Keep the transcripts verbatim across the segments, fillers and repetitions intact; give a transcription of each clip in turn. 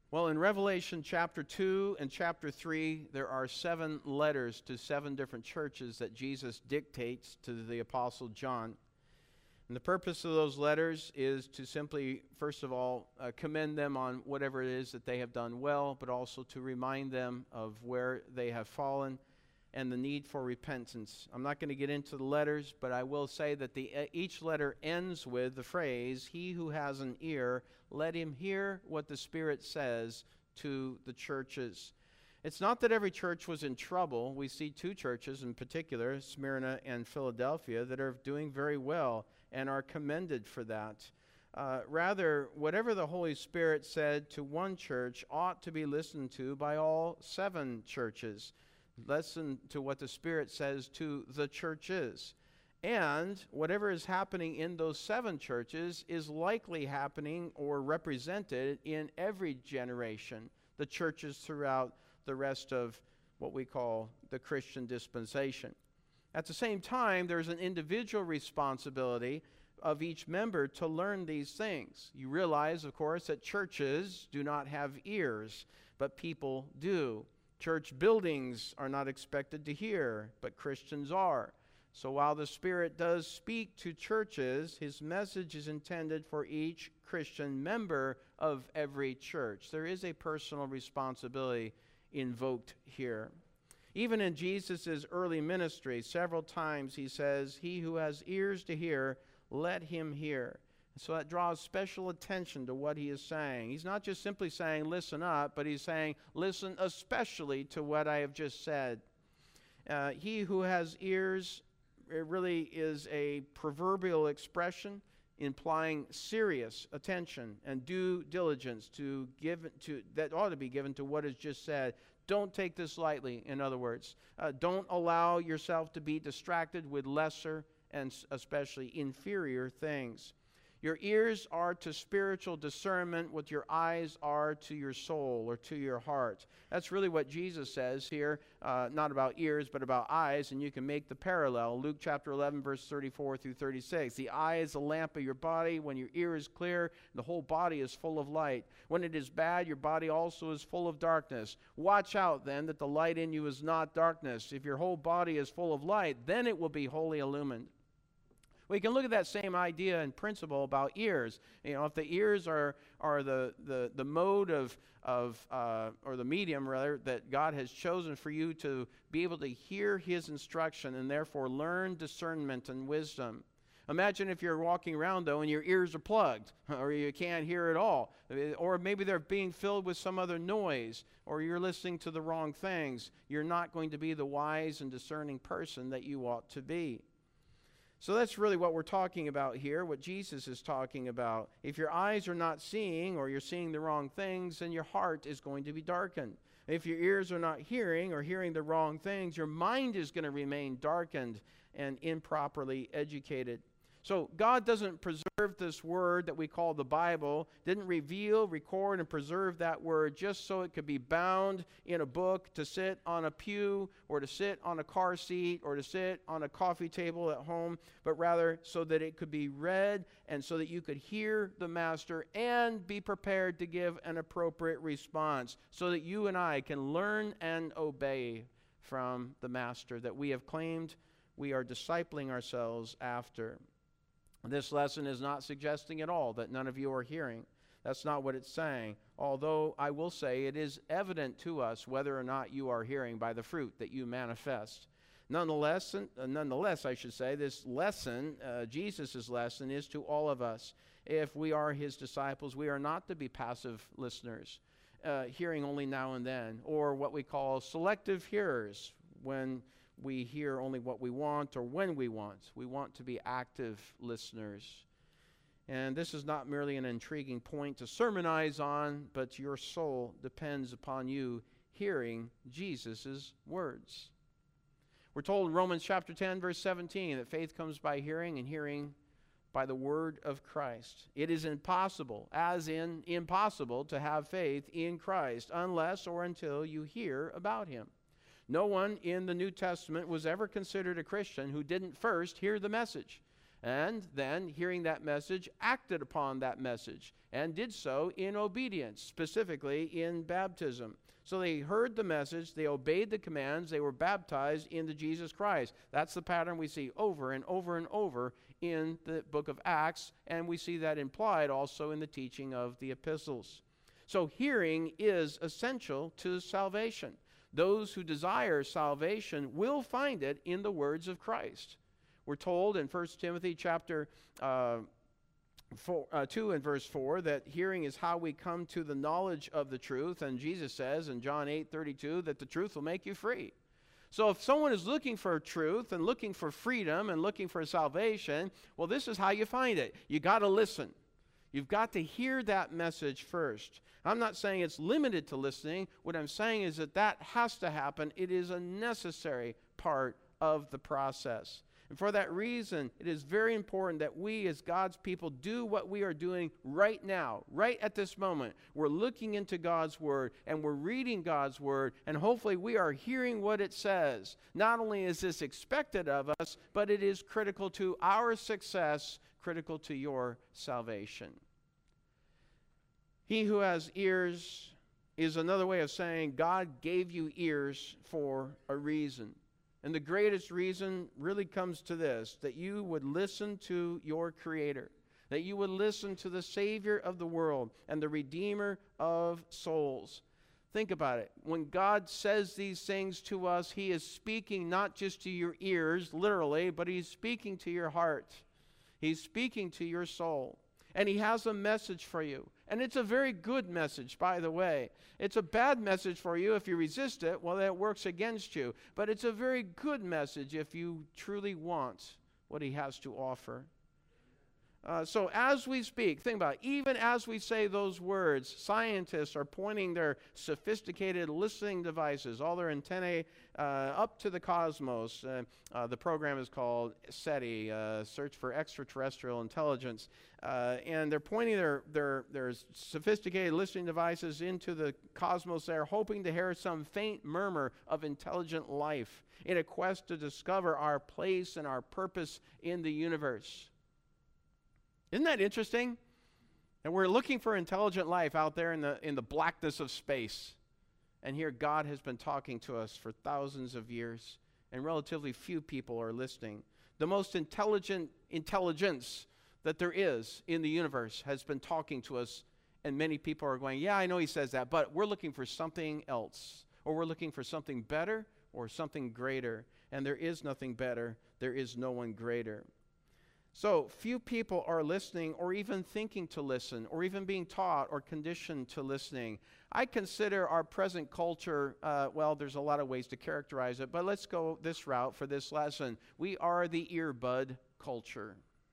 Well, in Revelation chapter two and chapter three, there are seven letters to seven different churches that Jesus dictates to the Apostle John. And the purpose of those letters is to simply, first of all, uh, commend them on whatever it is that they have done well, but also to remind them of where they have fallen and the need for repentance. I'm not going to get into the letters, but I will say that the, uh, each letter ends with the phrase, "He who has an ear, let him hear what the Spirit says to the churches." It's not that every church was in trouble. We see two churches in particular, Smyrna and Philadelphia, that are doing very well and are commended for that. Uh, rather, whatever the Holy Spirit said to one church ought to be listened to by all seven churches. Listen to what the Spirit says to the churches. And whatever is happening in those seven churches is likely happening or represented in every generation, the churches throughout the rest of what we call the Christian dispensation. At the same time, there's an individual responsibility of each member to learn these things. You realize, of course, that churches do not have ears, but people do. Church buildings are not expected to hear, but Christians are. So while the Spirit does speak to churches, His message is intended for each Christian member of every church. There is a personal responsibility invoked here. Even in Jesus' early ministry, several times He says, "He who has ears to hear, let him hear." So that draws special attention to what He is saying. He's not just simply saying, "Listen up," but He's saying, "Listen especially to what I have just said." Uh, he who has ears, it really is a proverbial expression implying serious attention and due diligence to give to that ought to be given to what is just said. Don't take this lightly, in other words. Uh, don't allow yourself to be distracted with lesser and especially inferior things. Your ears are to spiritual discernment what your eyes are to your soul or to your heart. That's really what Jesus says here, uh, not about ears, but about eyes, and you can make the parallel. Luke chapter eleven, verse thirty-four through thirty-six. The eye is the lamp of your body. When your ear is clear, the whole body is full of light. When it is bad, your body also is full of darkness. Watch out, then, that the light in you is not darkness. If your whole body is full of light, then it will be wholly illumined. We can look at that same idea and principle about ears. You know, if the ears are are the the, the mode of of uh, or the medium rather that God has chosen for you to be able to hear His instruction and therefore learn discernment and wisdom. Imagine if you're walking around though and your ears are plugged, or you can't hear at all, or maybe they're being filled with some other noise, or you're listening to the wrong things. You're not going to be the wise and discerning person that you ought to be. So that's really what we're talking about here, what Jesus is talking about. If your eyes are not seeing or you're seeing the wrong things, then your heart is going to be darkened. If your ears are not hearing or hearing the wrong things, your mind is going to remain darkened and improperly educated. So God doesn't preserve this word that we call the Bible, didn't reveal, record, and preserve that word just so it could be bound in a book to sit on a pew or to sit on a car seat or to sit on a coffee table at home, but rather so that it could be read and so that you could hear the Master and be prepared to give an appropriate response so that you and I can learn and obey from the Master that we have claimed we are discipling ourselves after. This lesson is not suggesting at all that none of you are hearing. That's not what it's saying. Although I will say it is evident to us whether or not you are hearing by the fruit that you manifest. Nonetheless, uh, nonetheless, I should say, this lesson, uh, Jesus' lesson, is to all of us. If we are His disciples, we are not to be passive listeners, uh, hearing only now and then, or what we call selective hearers, when we hear only what we want or when we want. We want to be active listeners. And this is not merely an intriguing point to sermonize on, but your soul depends upon you hearing Jesus' words. We're told in Romans chapter ten, verse seventeen, that faith comes by hearing, and hearing by the word of Christ. It is impossible, as in impossible, to have faith in Christ unless or until you hear about Him. No one in the New Testament was ever considered a Christian who didn't first hear the message. and then, hearing that message, acted upon that message, and did so in obedience, specifically in baptism. So they heard the message, they obeyed the commands, they were baptized into Jesus Christ. That's the pattern we see over and over and over in the book of Acts, and we see that implied also in the teaching of the epistles. So hearing is essential to salvation. Those who desire salvation will find it in the words of Christ. We're told in First Timothy chapter uh, Four, uh, two and verse four, that hearing is how we come to the knowledge of the truth. And Jesus says in John eight thirty-two that the truth will make you free. So if someone is looking for truth and looking for freedom and looking for salvation, well, this is how you find it. You got to listen. You've got to hear that message first. I'm not saying it's limited to listening. What I'm saying is that that has to happen. It is a necessary part of the process. And for that reason, it is very important that we as God's people do what we are doing right now, right at this moment. We're looking into God's Word, and we're reading God's Word, and hopefully we are hearing what it says. Not only is this expected of us, but it is critical to our success, critical to your salvation. He who has ears is another way of saying God gave you ears for a reason. And the greatest reason really comes to this, that you would listen to your Creator, that you would listen to the Savior of the world and the Redeemer of souls. Think about it. When God says these things to us, He is speaking not just to your ears, literally, but He's speaking to your heart. He's speaking to your soul. And He has a message for you. And it's a very good message, by the way. It's a bad message for you if you resist it. Well, that works against you. But it's a very good message if you truly want what He has to offer. Uh, so as we speak, think about it, even as we say those words, scientists are pointing their sophisticated listening devices, all their antennae, uh, up to the cosmos. Uh, uh, the program is called SETI, uh, Search for Extraterrestrial Intelligence. Uh, and they're pointing their, their, their sophisticated listening devices into the cosmos there, hoping to hear some faint murmur of intelligent life in a quest to discover our place and our purpose in the universe. Isn't that interesting? And we're looking for intelligent life out there in the, in the blackness of space. And here God has been talking to us for thousands of years, and relatively few people are listening. The most intelligent intelligence that there is in the universe has been talking to us, and many people are going, yeah, I know He says that, but we're looking for something else, or we're looking for something better or something greater. And there is nothing better. There is no one greater. So few people are listening or even thinking to listen or even being taught or conditioned to listening. I consider our present culture, uh, well, there's a lot of ways to characterize it, but let's go this route for this lesson. We are the earbud culture.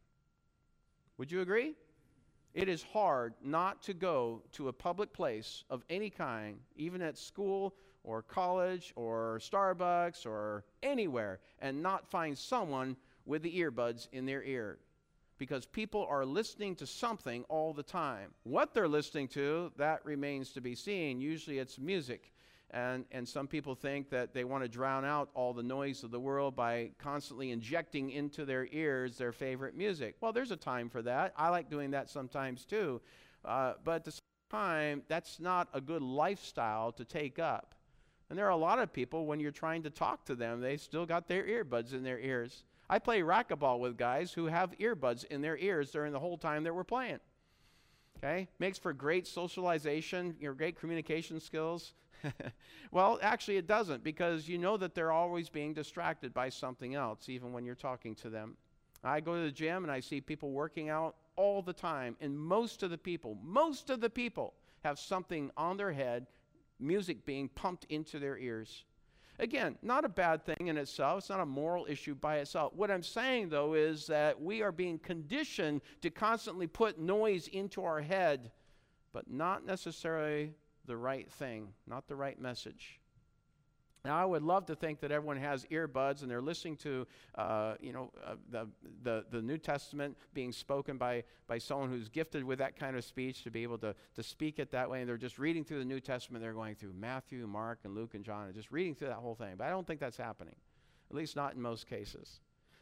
Would you agree? It is hard not to go to a public place of any kind, even at school or college or Starbucks or anywhere, and not find someone with the earbuds in their ear, because people are listening to something all the time. What they're listening to, that remains to be seen. Usually it's music, and, and some people think that they want to drown out all the noise of the world by constantly injecting into their ears their favorite music. Well, there's a time for that. I like doing that sometimes too, uh, but at the same time, that's not a good lifestyle to take up. And there are a lot of people, when you're trying to talk to them, they still got their earbuds in their ears. I play racquetball with guys who have earbuds in their ears during the whole time that we're playing. Okay? Makes for great socialization, your great communication skills. Well, actually it doesn't, because you know that they're always being distracted by something else, even when you're talking to them. I go to the gym and I see people working out all the time, and most of the people, most of the people have something on their head, music being pumped into their ears. Again, not a bad thing in itself. It's not a moral issue by itself. What I'm saying, though, is that we are being conditioned to constantly put noise into our head, but not necessarily the right thing, not the right message. Now, I would love to think that everyone has earbuds and they're listening to, uh, you know, uh, the, the the New Testament being spoken by by someone who's gifted with that kind of speech to be able to to speak it that way. And they're just reading through the New Testament. They're going through Matthew, Mark, and Luke, and John, and just reading through that whole thing. But I don't think that's happening, at least not in most cases.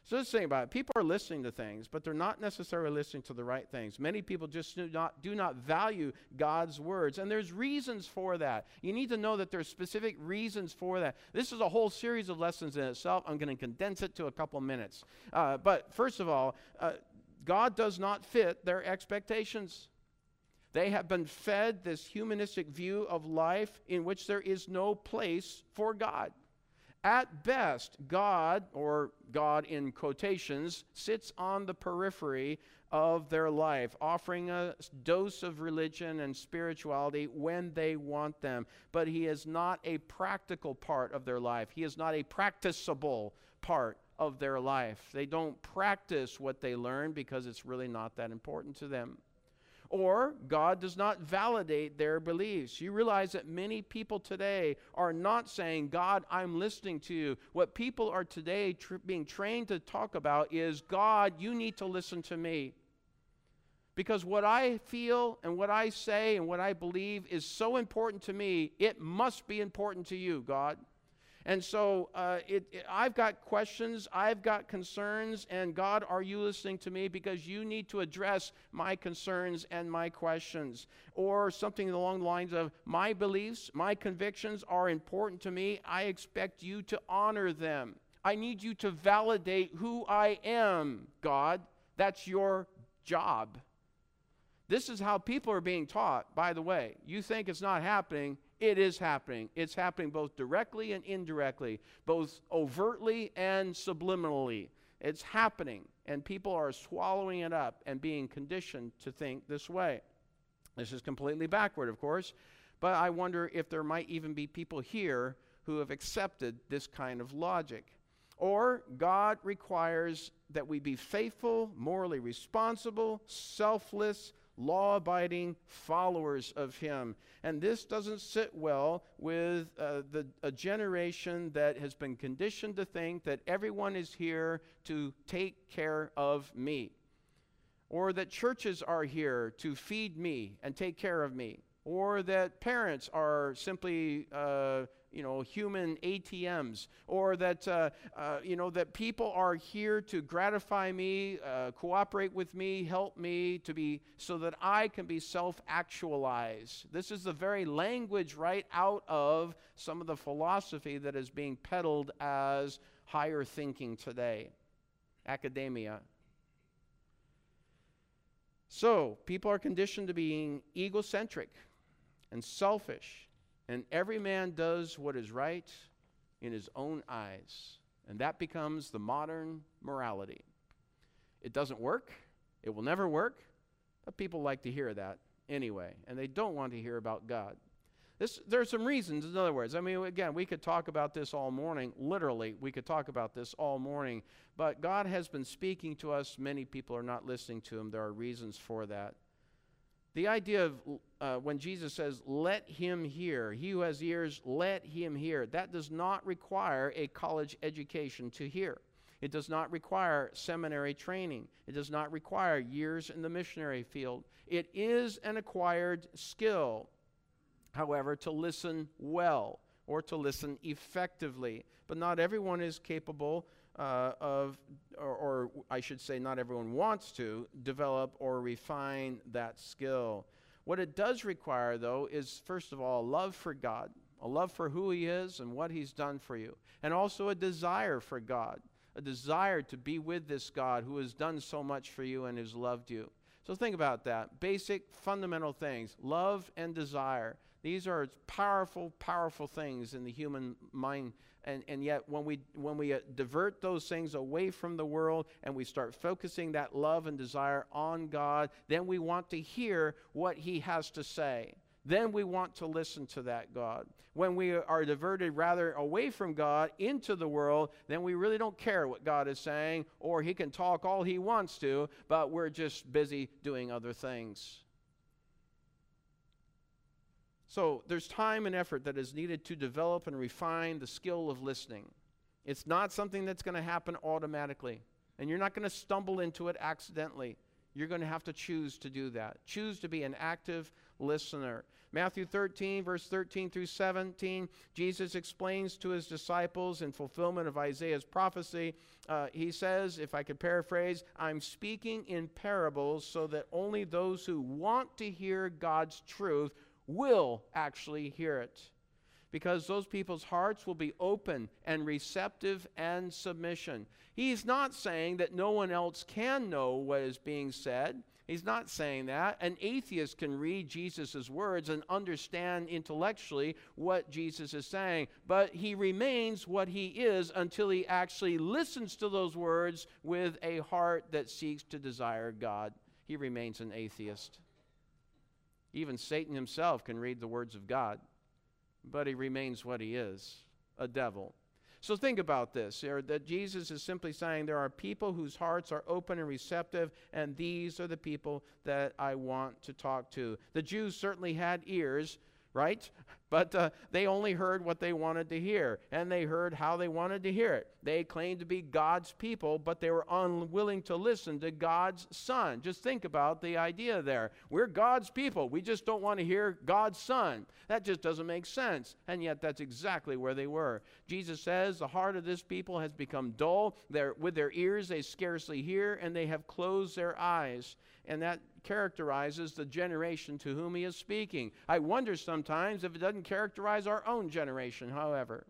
So let's think about it. People are listening to things, but they're not necessarily listening to the right things. Many people just do not, do not value God's words, and there's reasons for that. You need to know that there's specific reasons for that. This is a whole series of lessons in itself. I'm going to condense it to a couple minutes. Uh, but first of all, uh, God does not fit their expectations. They have been fed this humanistic view of life in which there is no place for God. At best, God, or God in quotations, sits on the periphery of their life, offering a dose of religion and spirituality when they want them. But he is not a practical part of their life. He is not a practicable part of their life. They don't practice what they learn because it's really not that important to them. Or God does not validate their beliefs. You realize that many people today are not saying, God, I'm listening to you. What people are today tr- being trained to talk about is, God, you need to listen to me. Because what I feel and what I say and what I believe is so important to me, it must be important to you, God. And so uh, it, it, I've got questions, I've got concerns, and God, are you listening to me? Because you need to address my concerns and my questions. Or something along the lines of, my beliefs, my convictions are important to me. I expect you to honor them. I need you to validate who I am, God. That's your job. This is how people are being taught, by the way. You think it's not happening. It is happening. It's happening both directly and indirectly, both overtly and subliminally. It's happening, and people are swallowing it up and being conditioned to think this way. This is completely backward, of course, but I wonder if there might even be people here who have accepted this kind of logic. Or God requires that we be faithful, morally responsible, selfless, law-abiding followers of him. And this doesn't sit well with uh, the, a generation that has been conditioned to think that everyone is here to take care of me, or that churches are here to feed me and take care of me, or that parents are simply uh, you know, human A T Ms, or that, uh, uh, you know, that people are here to gratify me, uh, cooperate with me, help me to be, so that I can be self-actualized. This is the very language right out of some of the philosophy that is being peddled as higher thinking today, academia. So, people are conditioned to being egocentric and selfish, and every man does what is right in his own eyes. And that becomes the modern morality. It doesn't work. It will never work. But people like to hear that anyway. And they don't want to hear about God. This, there are some reasons, in other words. I mean, again, we could talk about this all morning. Literally, we could talk about this all morning. But God has been speaking to us. Many people are not listening to him. There are reasons for that. The idea of uh, when Jesus says, let him hear, he who has ears, let him hear, that does not require a college education to hear. It does not require seminary training. It does not require years in the missionary field. It is an acquired skill, however, to listen well or to listen effectively. But not everyone is capable Uh, of, or, or I should say not everyone wants to develop or refine that skill. What it does require, though, is first of all, love for God, a love for who he is and what he's done for you, and also a desire for God, a desire to be with this God who has done so much for you and has loved you. So think about that. Basic, fundamental things, love and desire. These are powerful, powerful things in the human mind. And, and yet when we, when we uh, divert those things away from the world and we start focusing that love and desire on God, then we want to hear what he has to say. Then we want to listen to that God. When we are diverted rather away from God into the world, then we really don't care what God is saying, or he can talk all he wants to, but we're just busy doing other things. So there's time and effort that is needed to develop and refine the skill of listening. It's not something that's going to happen automatically. And you're not going to stumble into it accidentally. You're going to have to choose to do that. Choose to be an active listener. Matthew thirteen, verse thirteen through seventeen, Jesus explains to his disciples in fulfillment of Isaiah's prophecy, uh, he says, if I could paraphrase, I'm speaking in parables so that only those who want to hear God's truth will actually hear it. Because those people's hearts will be open and receptive and submission. He's not saying that no one else can know what is being said. He's not saying that. An atheist can read Jesus' words and understand intellectually what Jesus is saying, but he remains what he is until he actually listens to those words with a heart that seeks to desire God. He remains an atheist. Even Satan himself can read the words of God, but he remains what he is, a devil. So think about this, that Jesus is simply saying there are people whose hearts are open and receptive, and these are the people that I want to talk to. The Jews certainly had ears, right? But uh, they only heard what they wanted to hear, and they heard how they wanted to hear it. They claimed to be God's people, but they were unwilling to listen to God's Son. Just think about the idea there. We're God's people. We just don't want to hear God's Son. That just doesn't make sense, and yet that's exactly where they were. Jesus says the heart of this people has become dull. They're, with their ears they scarcely hear, and they have closed their eyes. And that characterizes the generation to whom he is speaking. I wonder sometimes if it doesn't characterize our own generation, however,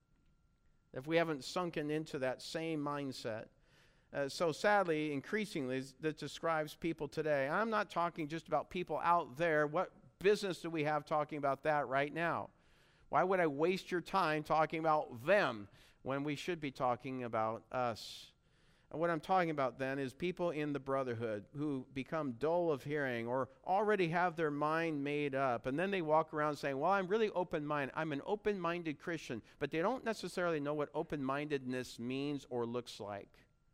if we haven't sunken into that same mindset. Uh, so sadly, increasingly, that describes people today. I'm not talking just about people out there. What business do we have talking about that right now? Why would I waste your time talking about them when we should be talking about us? And what I'm talking about then is people in the brotherhood who become dull of hearing or already have their mind made up. And then they walk around saying, well, I'm really open-minded. I'm an open-minded Christian. But they don't necessarily know what open-mindedness means or looks like.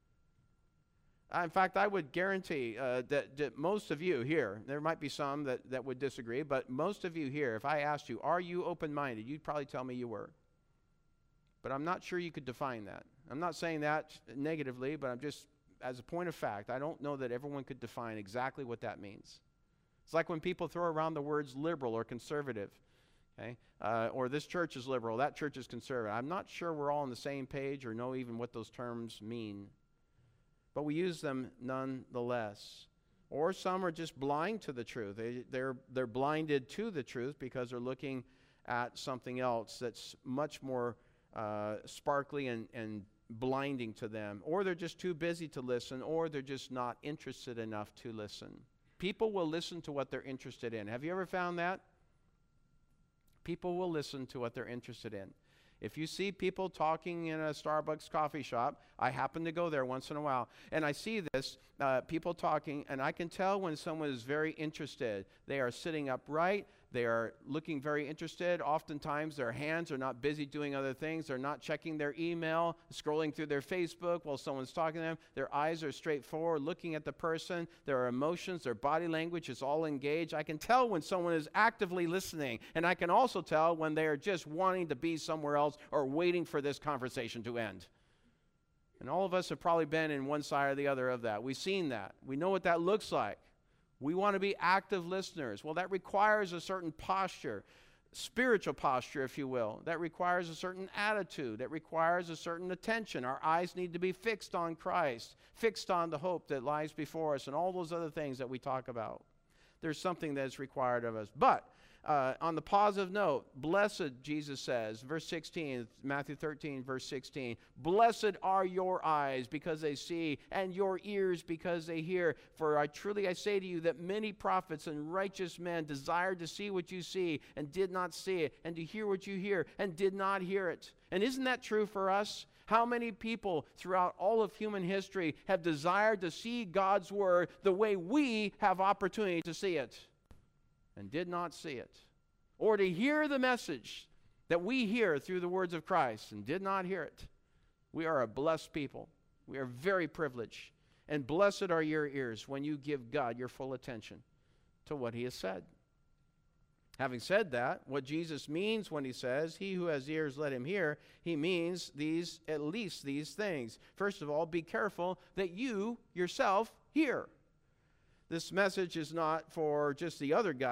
Uh, in fact, I would guarantee uh, that, that most of you here, there might be some that, that would disagree, but most of you here, if I asked you, are you open-minded? You'd probably tell me you were. But I'm not sure you could define that. I'm not saying that negatively, but I'm just, as a point of fact, I don't know that everyone could define exactly what that means. It's like when people throw around the words liberal or conservative, okay? Uh, or this church is liberal, that church is conservative. I'm not sure we're all on the same page or know even what those terms mean. But we use them nonetheless. Or some are just blind to the truth. They, they're, they're blinded to the truth because they're looking at something else that's much more uh, sparkly and, and blinding to them. Or they're just too busy to listen, or they're just not interested enough to listen. People will listen to what they're interested in. Have you ever found that? People will listen to what they're interested in. If you see people talking in a Starbucks coffee shop, I happen to go there once in a while, and I see this, uh, people talking, and I can tell when someone is very interested. They are sitting upright. They are looking very interested. Oftentimes, their hands are not busy doing other things. They're not checking their email, scrolling through their Facebook while someone's talking to them. Their eyes are straight forward, looking at the person. Their emotions, their body language is all engaged. I can tell when someone is actively listening, and I can also tell when they are just wanting to be somewhere else or waiting for this conversation to end. And all of us have probably been in one side or the other of that. We've seen that. We know what that looks like. We want to be active listeners. Well, that requires a certain posture, spiritual posture, if you will. That requires a certain attitude. That requires a certain attention. Our eyes need to be fixed on Christ, fixed on the hope that lies before us, and all those other things that we talk about. There's something that's required of us. But uh, on the positive note, blessed, Jesus says, verse sixteen, Matthew thirteen, verse sixteen, blessed are your eyes because they see, and your ears because they hear. For I truly I say to you that many prophets and righteous men desired to see what you see and did not see it, and to hear what you hear and did not hear it. And isn't that true for us? How many people throughout all of human history have desired to see God's word the way we have opportunity to see it and did not see it? Or to hear the message that we hear through the words of Christ and did not hear it. We are a blessed people. We are very privileged. And blessed are your ears when you give God your full attention to what he has said. Having said that, what Jesus means when he says, he who has ears, let him hear, he means these, at least these things. First of all, be careful that you yourself hear. This message is not for just the other guy.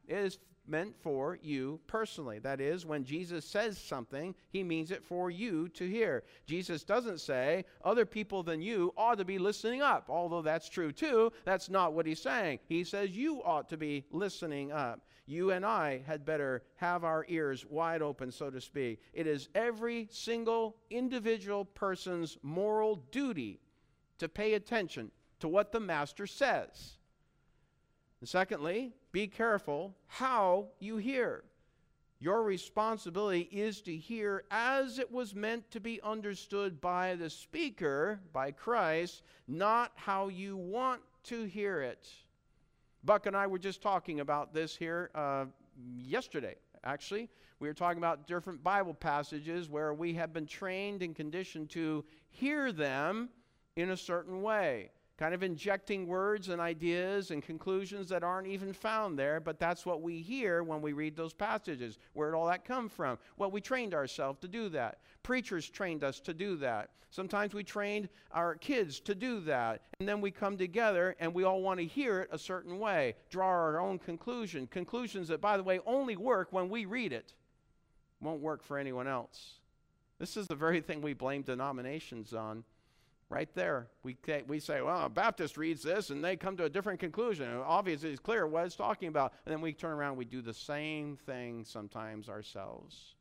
It is meant for you personally. That is, when Jesus says something, he means it for you to hear. Jesus doesn't say other people than you ought to be listening up, although that's true too. That's not what he's saying. He says you ought to be listening up. You and I had better have our ears wide open, so to speak. It is every single individual person's moral duty to pay attention to what the Master says. And secondly, be careful how you hear. Your responsibility is to hear as it was meant to be understood by the speaker, by Christ, not how you want to hear it. Buck and I were just talking about this here uh, yesterday, actually. We were talking about different Bible passages where we have been trained and conditioned to hear them in a certain way, kind of injecting words and ideas and conclusions that aren't even found there, but that's what we hear when we read those passages. Where did all that come from? Well, we trained ourselves to do that. Preachers trained us to do that. Sometimes we trained our kids to do that, and then we come together and we all want to hear it a certain way, draw our own conclusion, conclusions that, by the way, only work when we read it. Won't work for anyone else. This is the very thing we blame denominations on. Right there. We, we say, well, a Baptist reads this and they come to a different conclusion. And obviously, it's clear what it's talking about. And then we turn around and we do the same thing sometimes ourselves.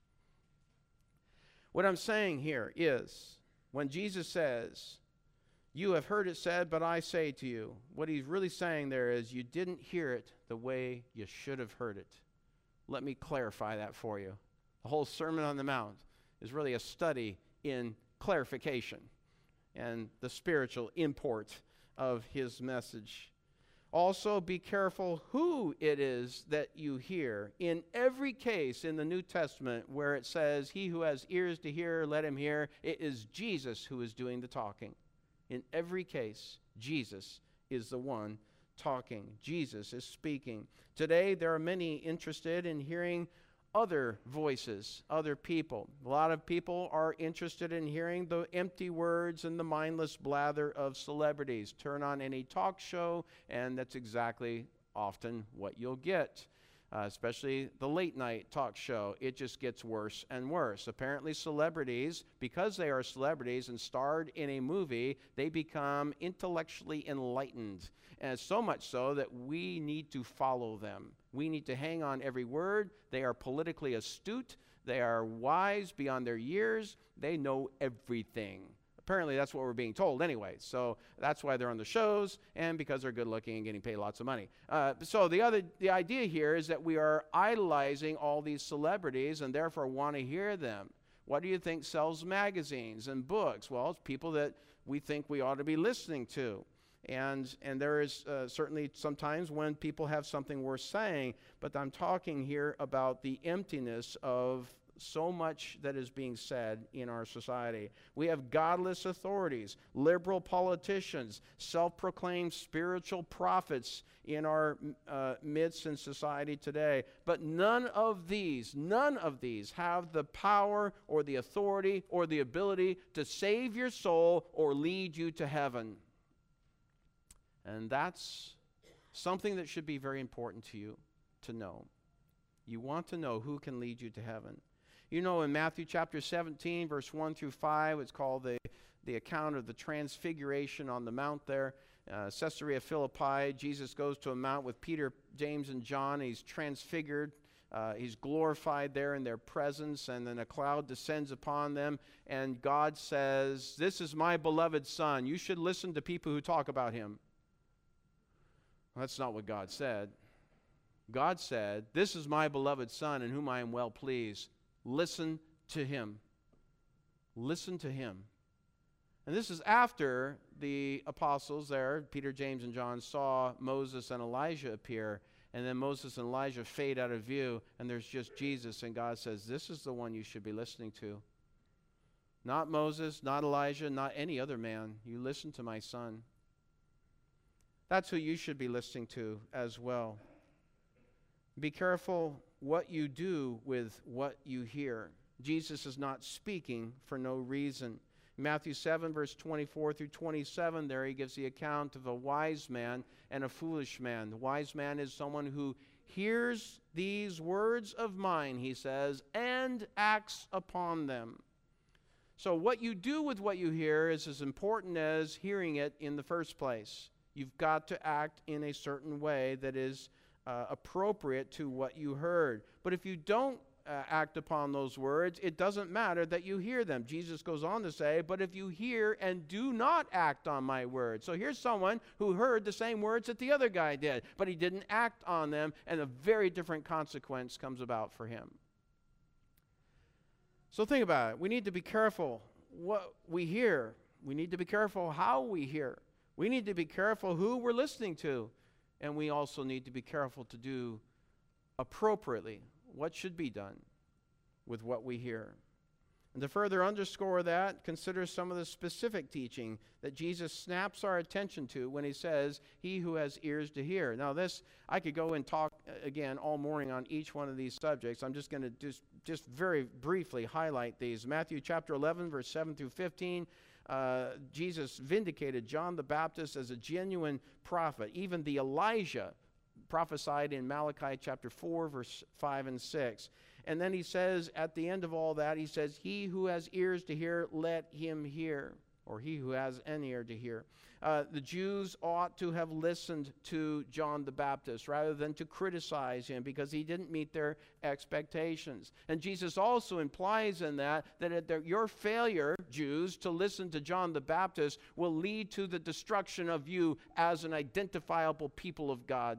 What I'm saying here is, when Jesus says, you have heard it said, but I say to you, what he's really saying there is, you didn't hear it the way you should have heard it. Let me clarify that for you. The whole Sermon on the Mount is really a study in clarification and the spiritual import of his message. Also, be careful who it is that you hear. In every case in the New Testament where it says, he who has ears to hear, let him hear, it is Jesus who is doing the talking. In every case, Jesus is the one talking. Jesus is speaking. Today, there are many interested in hearing other voices, other people. A lot of people are interested in hearing the empty words and the mindless blather of celebrities. Turn on any talk show, and that's exactly often what you'll get. Uh, especially the late night talk show. It just gets worse and worse. Apparently celebrities, because they are celebrities and starred in a movie, they become intellectually enlightened. And so much so that we need to follow them. We need to hang on every word. They are politically astute. They are wise beyond their years. They know everything. Apparently that's what we're being told anyway. So that's why they're on the shows, and because they're good looking and getting paid lots of money. Uh, so the other, the idea here is that we are idolizing all these celebrities and therefore want to hear them. What do you think sells magazines and books? Well, it's people that we think we ought to be listening to. And, and there is uh, certainly sometimes when people have something worth saying, but I'm talking here about the emptiness of so much that is being said in our society. We have godless authorities, liberal politicians, self-proclaimed spiritual prophets in our uh, midst in society today. But none of these, none of these have the power or the authority or the ability to save your soul or lead you to heaven. And that's something that should be very important to you to know. You want to know who can lead you to heaven. You know, in Matthew chapter seventeen, verse one through five, it's called the, the account of the transfiguration on the mount there. Uh, Caesarea Philippi, Jesus goes to a mount with Peter, James, and John. He's transfigured. Uh, he's glorified there in their presence, and then a cloud descends upon them, and God says, this is my beloved Son. You should listen to people who talk about him. Well, that's not what God said. God said, this is my beloved Son in whom I am well pleased. Listen to him. Listen to him. And this is after the apostles there, Peter, James, and John, saw Moses and Elijah appear. And then Moses and Elijah fade out of view, and there's just Jesus. And God says, this is the one you should be listening to. Not Moses, not Elijah, not any other man. You listen to my Son. That's who you should be listening to as well. Be careful what you do with what you hear. Jesus is not speaking for no reason. Matthew seven, verse twenty-four through twenty-seven, there he gives the account of a wise man and a foolish man. The wise man is someone who hears these words of mine, he says, and acts upon them. So what you do with what you hear is as important as hearing it in the first place. You've got to act in a certain way that is uh, appropriate to what you heard. But if you don't uh, act upon those words, it doesn't matter that you hear them. Jesus goes on to say, but if you hear and do not act on my words. So here's someone who heard the same words that the other guy did, but he didn't act on them, and a very different consequence comes about for him. So think about it. We need to be careful what we hear. We need to be careful how we hear. We need to be careful who we're listening to. And we also need to be careful to do appropriately what should be done with what we hear. And to further underscore that, consider some of the specific teaching that Jesus snaps our attention to when he says, he who has ears to hear. Now this, I could go and talk again all morning on each one of these subjects. I'm just going to just, just very briefly highlight these. Matthew chapter eleven, verse seven through fifteen. Uh, Jesus vindicated John the Baptist as a genuine prophet. Even the Elijah prophesied in Malachi chapter four, verse five and six. And then he says, at the end of all that, he says, he who has ears to hear, let him hear. Or he who has an ear to hear. Uh, the Jews ought to have listened to John the Baptist rather than to criticize him because he didn't meet their expectations. And Jesus also implies in that that at their, your failure, Jews, to listen to John the Baptist will lead to the destruction of you as an identifiable people of God.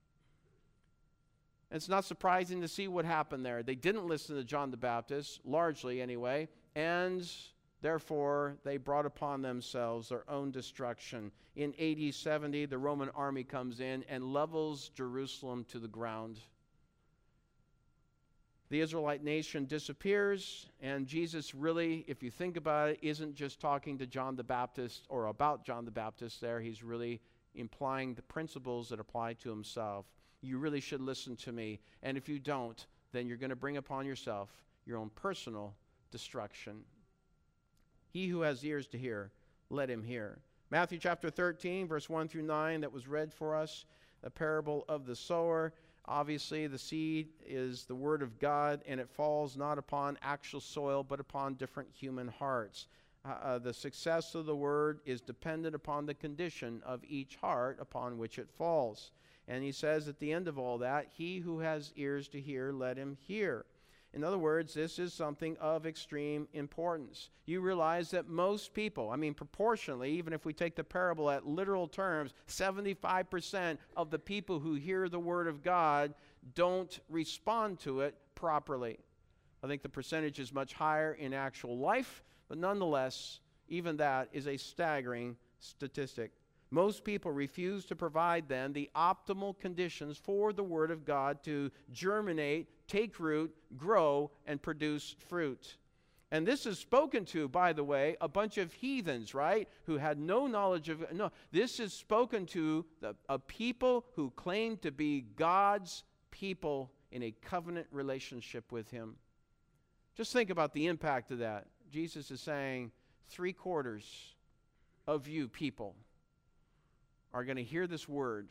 It's not surprising to see what happened there. They didn't listen to John the Baptist, largely anyway, and therefore they brought upon themselves their own destruction. In A D seventy, the Roman army comes in and levels Jerusalem to the ground. The Israelite nation disappears, and Jesus really, if you think about it, isn't just talking to John the Baptist or about John the Baptist there. He's really implying the principles that apply to himself. You really should listen to me. And if you don't, then you're going to bring upon yourself your own personal destruction. He who has ears to hear, let him hear. Matthew chapter thirteen, verse one through nine, that was read for us, the parable of the sower. Obviously, the seed is the word of God, and it falls not upon actual soil, but upon different human hearts. Uh, uh, the success of the word is dependent upon the condition of each heart upon which it falls. And he says at the end of all that, he who has ears to hear, let him hear. In other words, this is something of extreme importance. You realize that most people, I mean proportionally, even if we take the parable at literal terms, seventy-five percent of the people who hear the word of God don't respond to it properly. I think the percentage is much higher in actual life, but nonetheless, even that is a staggering statistic. Most people refuse to provide then the optimal conditions for the Word of God to germinate, take root, grow, and produce fruit. And this is spoken to, by the way, a bunch of heathens, right, who had no knowledge of, no, this is spoken to the, a people who claim to be God's people in a covenant relationship with Him. Just think about the impact of that. Jesus is saying, three quarters of you people are going to hear this word.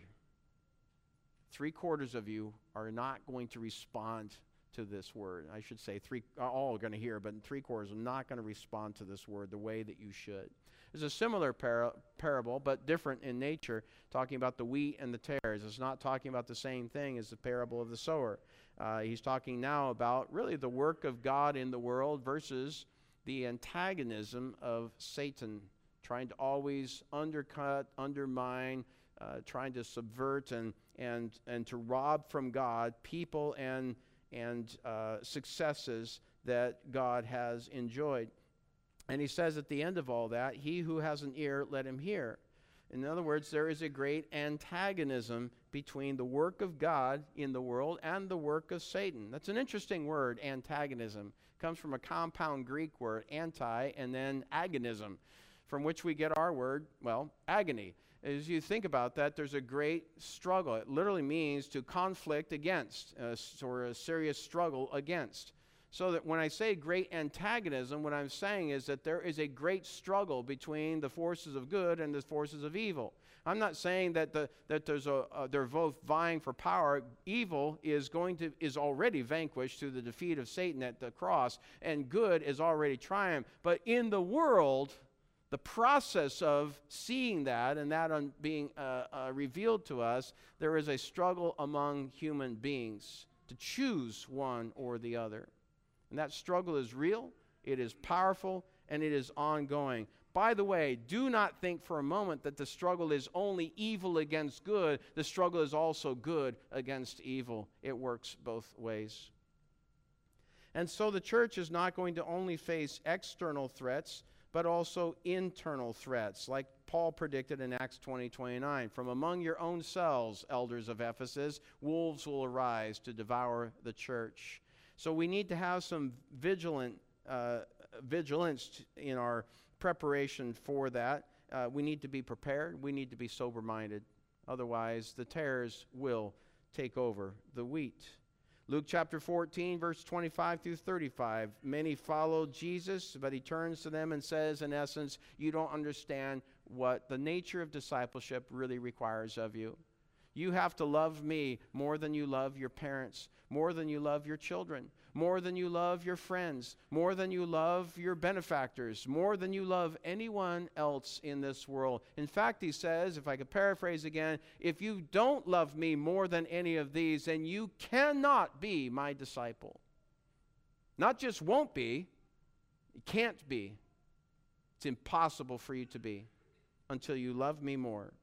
Three quarters of you are not going to respond to this word. I should say three, all are going to hear, but three quarters are not going to respond to this word the way that you should. There's a similar par- parable, but different in nature, talking about the wheat and the tares. It's not talking about the same thing as the parable of the sower. Uh, he's talking now about really the work of God in the world versus the antagonism of Satan, trying to always undercut, undermine, uh, trying to subvert and and and to rob from God people and and uh, successes that God has enjoyed. And he says at the end of all that, he who has an ear, let him hear. In other words, there is a great antagonism between the work of God in the world and the work of Satan. That's an interesting word, antagonism. It comes from a compound Greek word, anti, and then agonism, from which we get our word, well, agony. As you think about that, there's a great struggle. It literally means to conflict against, uh, or a serious struggle against. So that when I say great antagonism, what I'm saying is that there is a great struggle between the forces of good and the forces of evil. I'm not saying that the that there's a uh, they're both vying for power. Evil is going to is already vanquished through the defeat of Satan at the cross, and good is already triumphed. But in the world, the process of seeing that and that on being uh, uh, revealed to us, there is a struggle among human beings to choose one or the other. And that struggle is real, it is powerful, and it is ongoing. By the way, do not think for a moment that the struggle is only evil against good. The struggle is also good against evil. It works both ways. And so the church is not going to only face external threats, but also internal threats, like Paul predicted in Acts twenty twenty-nine. From among your own selves, elders of Ephesus, wolves will arise to devour the church. So we need to have some vigilant uh, vigilance in our preparation for that. Uh, we need to be prepared. We need to be sober-minded. Otherwise, the tares will take over the wheat. Luke chapter fourteen, verse twenty-five through thirty-five. Many followed Jesus, but he turns to them and says, in essence, you don't understand what the nature of discipleship really requires of you. You have to love me more than you love your parents, more than you love your children, more than you love your friends, more than you love your benefactors, more than you love anyone else in this world. In fact, he says, if I could paraphrase again, if you don't love me more than any of these, then you cannot be my disciple. Not just won't be, you can't be. It's impossible for you to be until you love me more.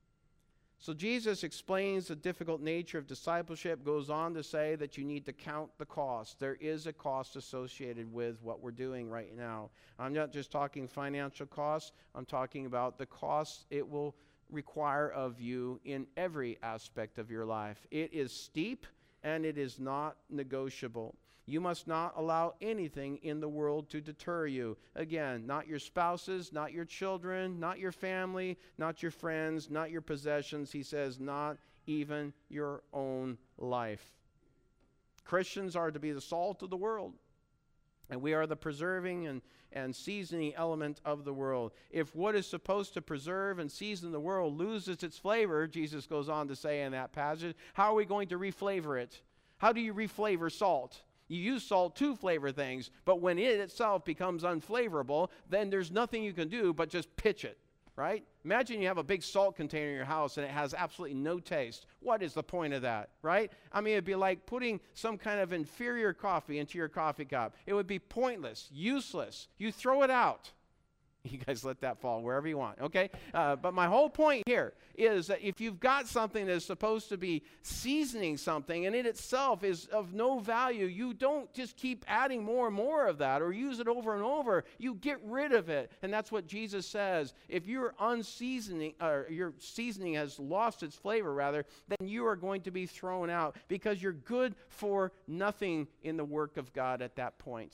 So Jesus explains the difficult nature of discipleship, goes on to say that you need to count the cost. There is a cost associated with what we're doing right now. I'm not just talking financial costs. I'm talking about the costs it will require of you in every aspect of your life. It is steep and it is not negotiable. You must not allow anything in the world to deter you. Again, not your spouses, not your children, not your family, not your friends, not your possessions. He says, not even your own life. Christians are to be the salt of the world, and we are the preserving and, and seasoning element of the world. If what is supposed to preserve and season the world loses its flavor, Jesus goes on to say in that passage, how are we going to reflavor it? How do you reflavor salt? You use salt to flavor things, but when it itself becomes unflavorable, then there's nothing you can do but just pitch it, right? Imagine you have a big salt container in your house and it has absolutely no taste. What is the point of that, right? I mean, it'd be like putting some kind of inferior coffee into your coffee cup. It would be pointless, useless. You throw it out. You guys let that fall wherever you want, okay? Uh, but my whole point here is that if you've got something that is supposed to be seasoning something and it itself is of no value, you don't just keep adding more and more of that or use it over and over. You get rid of it. And that's what Jesus says. If your unseasoning, or your seasoning has lost its flavor, rather, then you are going to be thrown out because you're good for nothing in the work of God at that point.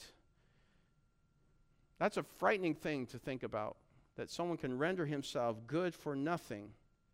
That's a frightening thing to think about, that someone can render himself good for nothing,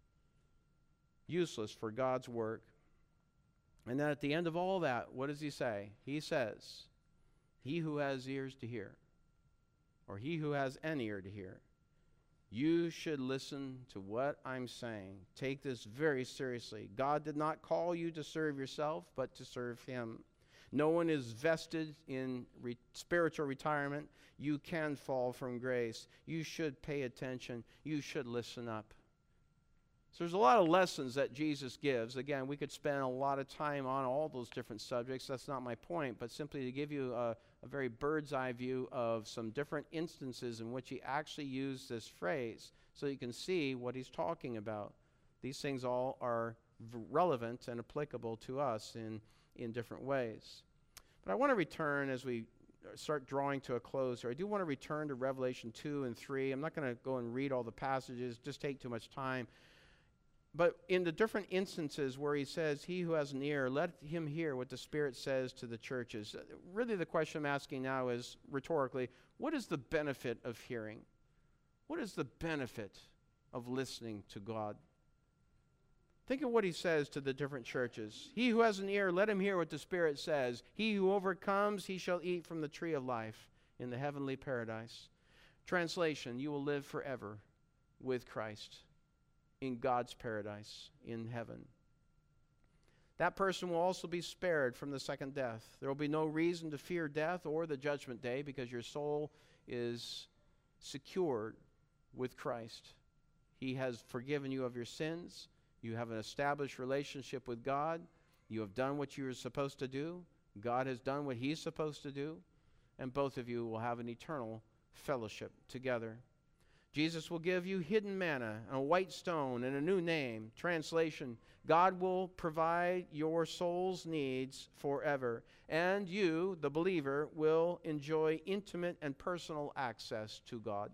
useless for God's work. And then at the end of all that, what does he say? He says, he who has ears to hear, or he who has an ear to hear, you should listen to what I'm saying. Take this very seriously. God did not call you to serve yourself, but to serve him. No one is vested in re- spiritual retirement. You can fall from grace. You should pay attention. You should listen up. So there's a lot of lessons that Jesus gives. Again, we could spend a lot of time on all those different subjects. That's not my point, but simply to give you a, a very bird's eye view of some different instances in which he actually used this phrase so you can see what he's talking about. These things all are v- relevant and applicable to us in in different ways. But I want to return as we start drawing to a close here. I do want to return to Revelation two and three. I'm not going to go and read all the passages, just take too much time. But in the different instances where he says, he who has an ear, let him hear what the Spirit says to the churches. Really the question I'm asking now is, rhetorically, what is the benefit of hearing? What is the benefit of listening to God? Think of what he says to the different churches. He who has an ear, let him hear what the Spirit says. He who overcomes, he shall eat from the tree of life in the heavenly paradise. Translation, you will live forever with Christ in God's paradise in heaven. That person will also be spared from the second death. There will be no reason to fear death or the judgment day because your soul is secured with Christ. He has forgiven you of your sins. You have an established relationship with God. You have done what you were supposed to do. God has done what He's supposed to do. And both of you will have an eternal fellowship together. Jesus will give you hidden manna, a white stone, and a new name. Translation, God will provide your soul's needs forever. And you, the believer, will enjoy intimate and personal access to God.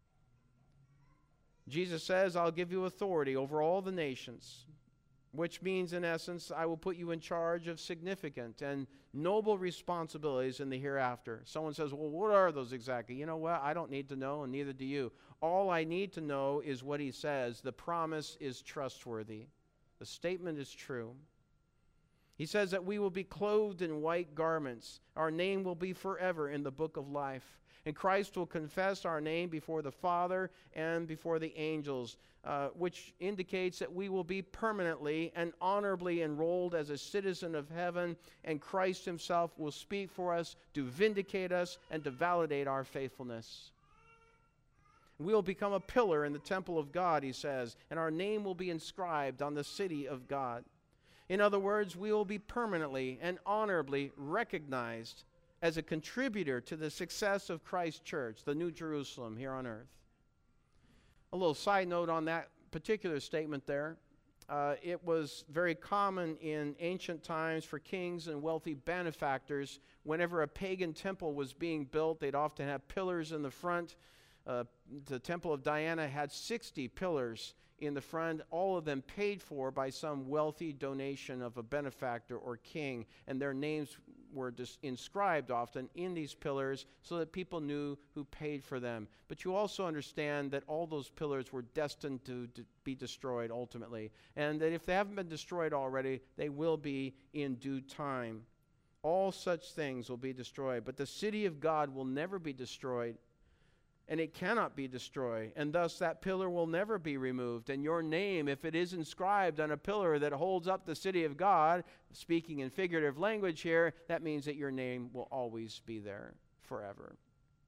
Jesus says, I'll give you authority over all the nations, which means, in essence, I will put you in charge of significant and noble responsibilities in the hereafter. Someone says, well, what are those exactly? You know what? I don't need to know, and neither do you. All I need to know is what He says. The promise is trustworthy. The statement is true. He says that we will be clothed in white garments. Our name will be forever in the book of life. And Christ will confess our name before the Father and before the angels, uh, which indicates that we will be permanently and honorably enrolled as a citizen of heaven, and Christ Himself will speak for us to vindicate us and to validate our faithfulness. We will become a pillar in the temple of God, he says, and our name will be inscribed on the city of God. In other words, we will be permanently and honorably recognized as a contributor to the success of Christ's church, the New Jerusalem here on earth. A little side note on that particular statement there. Uh, it was very common in ancient times for kings and wealthy benefactors, whenever a pagan temple was being built, they'd often have pillars in the front. Uh, the Temple of Diana had sixty pillars in the front, all of them paid for by some wealthy donation of a benefactor or king, and their names were dis- inscribed often in these pillars so that people knew who paid for them. But you also understand that all those pillars were destined to d- be destroyed ultimately, and that if they haven't been destroyed already, they will be in due time. All such things will be destroyed, but the city of God will never be destroyed. And it cannot be destroyed, and thus that pillar will never be removed. And your name, if it is inscribed on a pillar that holds up the city of God, speaking in figurative language here, that means that your name will always be there forever.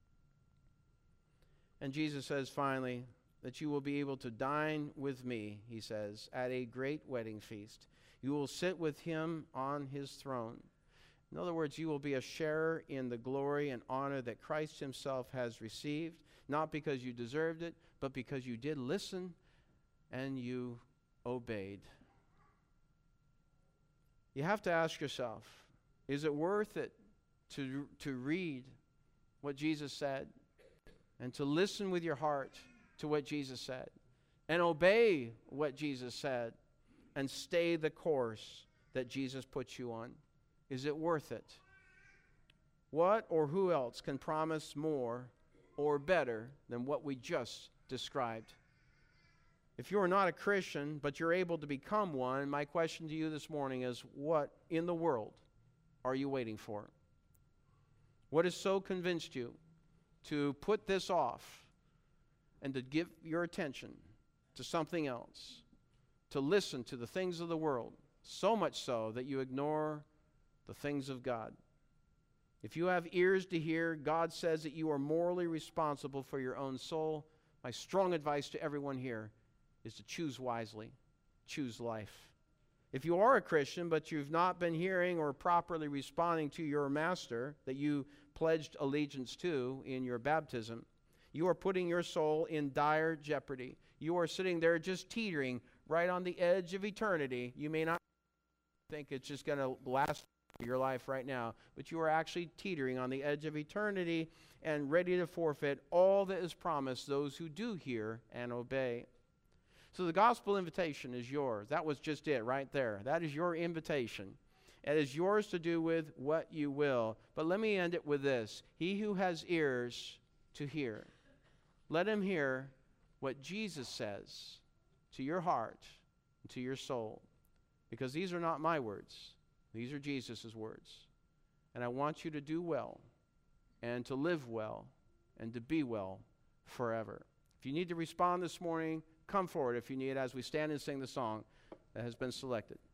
And Jesus says finally that you will be able to dine with me, he says, at a great wedding feast. You will sit with Him on His throne. In other words, you will be a sharer in the glory and honor that Christ Himself has received, not because you deserved it, but because you did listen and you obeyed. You have to ask yourself, is it worth it to, to read what Jesus said and to listen with your heart to what Jesus said and obey what Jesus said and stay the course that Jesus put you on? Is it worth it? What or who else can promise more or better than what we just described? If you are not a Christian, but you're able to become one, my question to you this morning is, what in the world are you waiting for? What has so convinced you to put this off and to give your attention to something else, to listen to the things of the world, so much so that you ignore the things of God? If you have ears to hear, God says that you are morally responsible for your own soul. My strong advice to everyone here is to choose wisely, choose life. If you are a Christian, but you've not been hearing or properly responding to your master that you pledged allegiance to in your baptism, you are putting your soul in dire jeopardy. You are sitting there just teetering right on the edge of eternity. You may not think it's just going to last your life right now, but you are actually teetering on the edge of eternity and ready to forfeit all that is promised those who do hear and obey. So the gospel invitation is yours. That was just it right there. That is your invitation. It is yours to do with what you will. But let me end it with this. He who has ears to hear, let him hear what Jesus says to your heart and to your soul. Because these are not my words. These are Jesus' words. And I want you to do well and to live well and to be well forever. If you need to respond this morning, come forward if you need as we stand and sing the song that has been selected.